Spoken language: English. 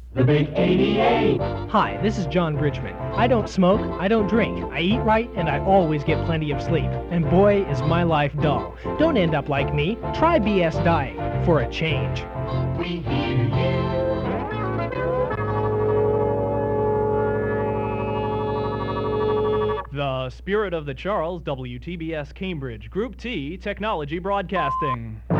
The Big 88. Hi, this is John Bridgman. I don't smoke, I don't drink, I eat right, and I always get plenty of sleep. And boy, is my life dull. Don't end up like me. Try BS dying for a change. We hear you. The Spirit of the Charles, WTBS Cambridge, Group T, Technology Broadcasting.